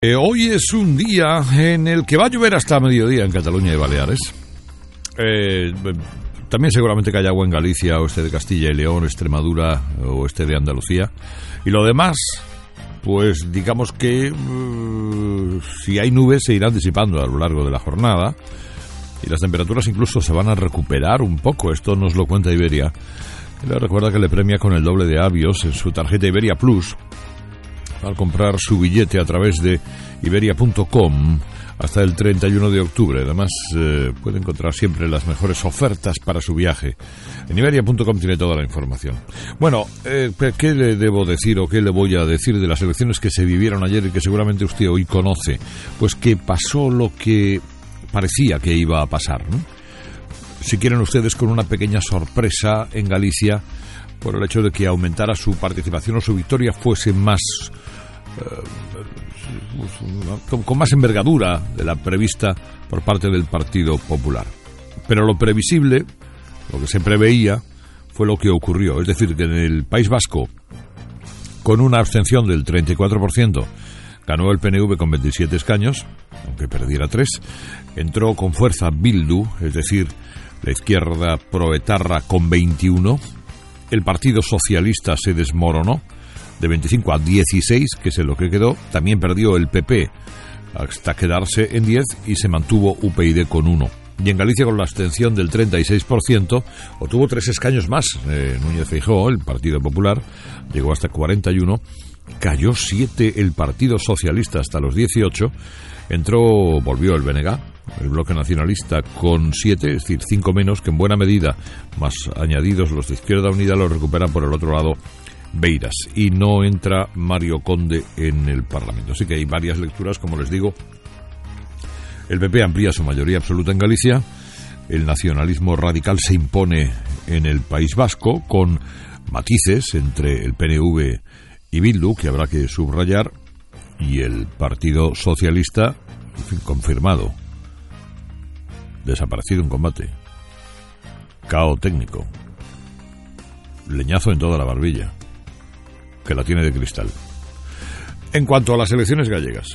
Hoy es un día en el que va a llover hasta mediodía en Cataluña y Baleares. También seguramente que haya agua en Galicia, oeste de Castilla y León, Extremadura, oeste de Andalucía. Y lo demás, pues digamos que si hay nubes se irán disipando a lo largo de la jornada. Y las temperaturas incluso se van a recuperar un poco. Esto nos lo cuenta Iberia. Le recuerda que le premia con el doble de Avios en su tarjeta Iberia Plus al comprar su billete a través de Iberia.com hasta el 31 de octubre. Además, puede encontrar siempre las mejores ofertas para su viaje. En Iberia.com tiene toda la información. Bueno, ¿qué le debo decir o qué le voy a decir de las elecciones que se vivieron ayer y que seguramente usted hoy conoce? Pues que pasó lo que parecía que iba a pasar, ¿no? Si quieren ustedes, con una pequeña sorpresa en Galicia por el hecho de que aumentara su participación o su victoria fuese más con más envergadura de la prevista por parte del Partido Popular. Pero lo previsible, lo que se preveía, fue lo que ocurrió. Es decir, que en el País Vasco, con una abstención del 34%, ganó el PNV con 27 escaños, aunque perdiera 3. Entró con fuerza Bildu, es decir, la izquierda proetarra, con 21. El Partido Socialista se desmoronó de 25 a 16, que es lo que quedó. También perdió el PP hasta quedarse en 10 y se mantuvo UPyD con 1. Y en Galicia, con la abstención del 36%, obtuvo 3 escaños más. Núñez Feijóo, el Partido Popular, llegó hasta 41. Cayó 7 el Partido Socialista hasta los 18. Volvió el BNG, el Bloque Nacionalista, con 7, es decir, 5 menos, que en buena medida, más añadidos los de Izquierda Unida, lo recuperan por el otro lado Beiras. Y no entra Mario Conde en el Parlamento. Así que hay varias lecturas, como les digo. El PP amplía su mayoría absoluta en Galicia. El nacionalismo radical se impone en el País Vasco, con matices entre el PNV y Bildu, que habrá que subrayar, y el Partido Socialista, en fin, confirmado, desaparecido en combate, cao técnico, leñazo en toda la barbilla, que la tiene de cristal. En cuanto a las elecciones gallegas,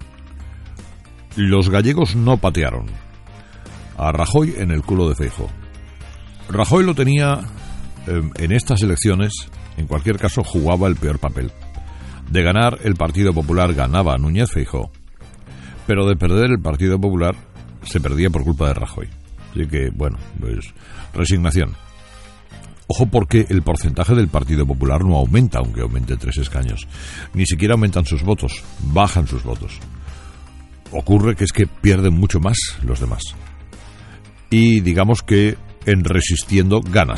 los gallegos no patearon a Rajoy en el culo de Feijóo. Rajoy lo tenía en estas elecciones. En cualquier caso, jugaba el peor papel. De ganar el Partido Popular, ganaba Núñez Feijóo, pero de perder el Partido Popular se perdía por culpa de Rajoy. Así que, bueno, pues resignación. Ojo, porque el porcentaje del Partido Popular no aumenta, aunque aumente 3 escaños. Ni siquiera aumentan sus votos, bajan sus votos. Ocurre que es que pierden mucho más los demás. Y digamos que en resistiendo ganas.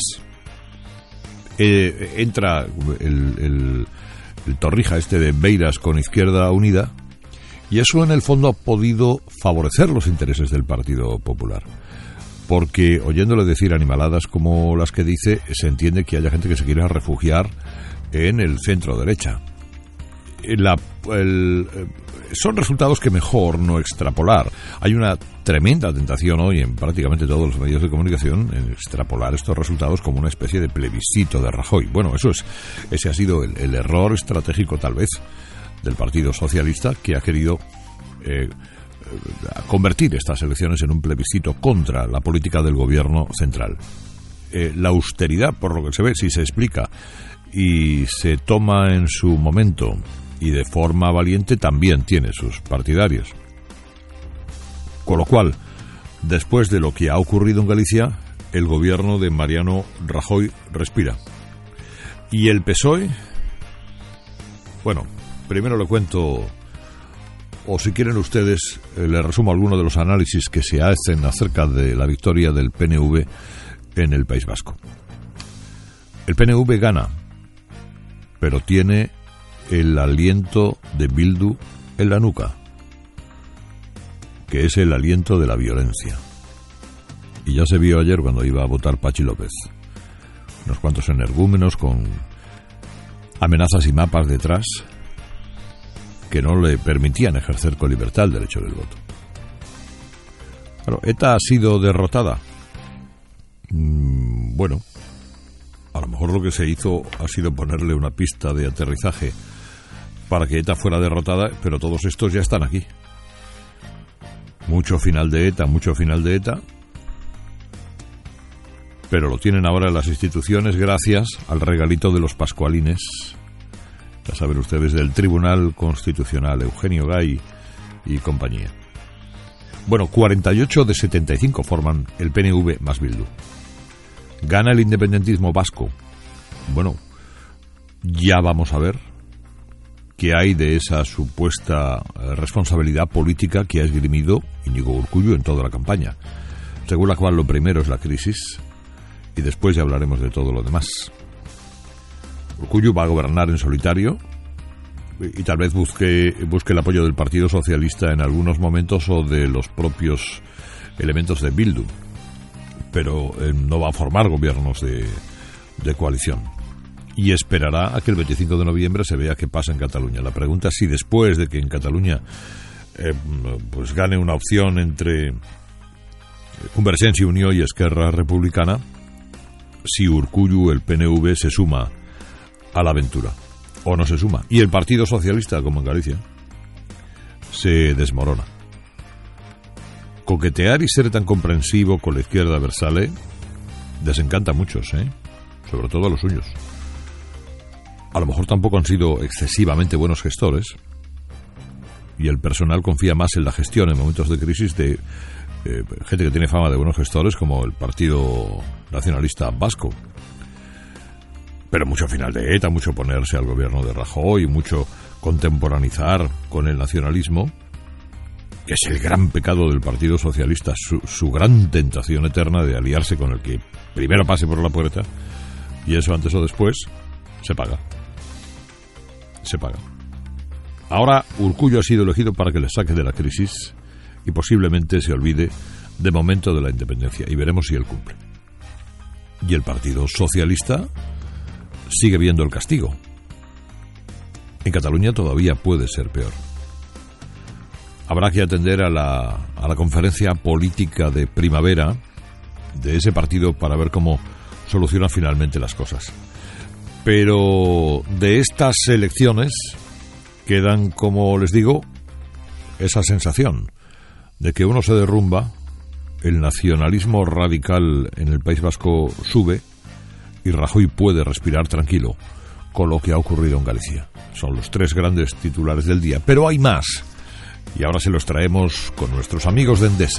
Entra el Torrija de Beiras con Izquierda Unida, y eso en el fondo ha podido favorecer los intereses del Partido Popular, porque oyéndole decir animaladas como las que dice, se entiende que haya gente que se quiera refugiar en el centro derecha. Son resultados que mejor no extrapolar. Hay una tremenda tentación hoy en prácticamente todos los medios de comunicación en extrapolar estos resultados como una especie de plebiscito de Rajoy. Bueno, ese ha sido el error estratégico, tal vez, del Partido Socialista, que ha querido convertir estas elecciones en un plebiscito contra la política del gobierno central. La austeridad, por lo que se ve, si se explica y se toma en su momento y de forma valiente, también tiene sus partidarios. Con lo cual, después de lo que ha ocurrido en Galicia, el gobierno de Mariano Rajoy respira. Y el PSOE, bueno, primero le cuento, o si quieren ustedes, les resumo algunos de los análisis que se hacen acerca de la victoria del PNV en el País Vasco. El PNV gana, pero tiene el aliento de Bildu en la nuca, que es el aliento de la violencia. Y ya se vio ayer cuando iba a votar Pachi López. Unos cuantos energúmenos con amenazas y mapas detrás que no le permitían ejercer con libertad el derecho del voto. Claro, ¿ETA ha sido derrotada? Bueno, a lo mejor lo que se hizo ha sido ponerle una pista de aterrizaje para que ETA fuera derrotada, pero todos estos ya están aquí. Mucho final de ETA, pero lo tienen ahora en las instituciones gracias al regalito de los pascualines, ya saben ustedes, del Tribunal Constitucional, Eugenio Gay y compañía. Bueno, 48 de 75 forman el PNV más Bildu. Gana el independentismo vasco. Bueno, ya vamos a ver qué hay de esa supuesta responsabilidad política que ha esgrimido Íñigo Urkullu en toda la campaña, según la cual lo primero es la crisis y después ya hablaremos de todo lo demás. Urkullu va a gobernar en solitario y tal vez busque el apoyo del Partido Socialista en algunos momentos o de los propios elementos de Bildu, pero no va a formar gobiernos de coalición y esperará a que el 25 de noviembre se vea qué pasa en Cataluña. La pregunta es si después de que en Cataluña pues gane una opción entre Convergencia y Unió y Esquerra Republicana, si Urkullu, el PNV, se suma a la aventura o no se suma, y el Partido Socialista, como en Galicia, se desmorona. Coquetear y ser tan comprensivo con la izquierda versale desencanta a muchos, sobre todo a los suyos. A lo mejor tampoco han sido excesivamente buenos gestores y el personal confía más en la gestión en momentos de crisis de gente que tiene fama de buenos gestores, como el Partido Nacionalista Vasco. Pero mucho final de ETA, mucho ponerse al gobierno de Rajoy, mucho contemporaneizar con el nacionalismo, que es el gran pecado del Partido Socialista, su gran tentación eterna de aliarse con el que primero pase por la puerta, y eso antes o después se paga. Se paga. Ahora Urkullu ha sido elegido para que le saque de la crisis y posiblemente se olvide de momento de la independencia, y veremos si él cumple. Y el Partido Socialista sigue viendo el castigo. En Cataluña todavía puede ser peor. Habrá que atender a la conferencia política de primavera de ese partido para ver cómo solucionan finalmente las cosas. Pero de estas elecciones quedan, como les digo, esa sensación de que uno se derrumba, el nacionalismo radical en el País Vasco sube y Rajoy puede respirar tranquilo con lo que ha ocurrido en Galicia. Son los tres grandes titulares del día, pero hay más y ahora se los traemos con nuestros amigos de Endesa.